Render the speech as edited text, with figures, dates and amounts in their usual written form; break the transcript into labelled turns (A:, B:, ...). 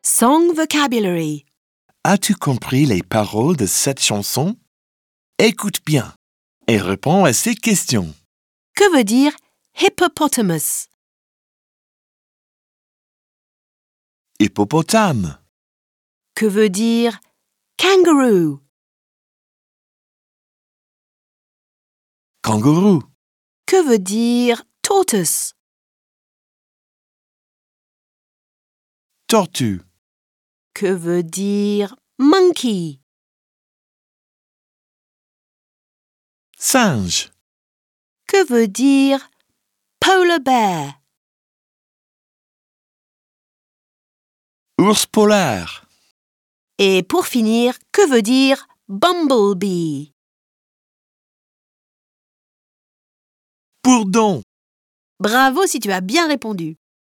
A: Song vocabulary.
B: As-tu compris les paroles de cette chanson? Écoute bien et réponds à ces questions.
A: Que veut dire hippopotamus?
B: Hippopotame,
A: Que veut dire kangaroo?
B: kangourou,
A: Que veut dire tortoise?
B: tortue,
A: Que veut dire monkey?
B: singe,
A: Que veut dire polar bear?
B: ours polaire,
A: Et pour finir, que veut dire bumblebee?
B: bourdon.
A: Bravo si tu as bien répondu.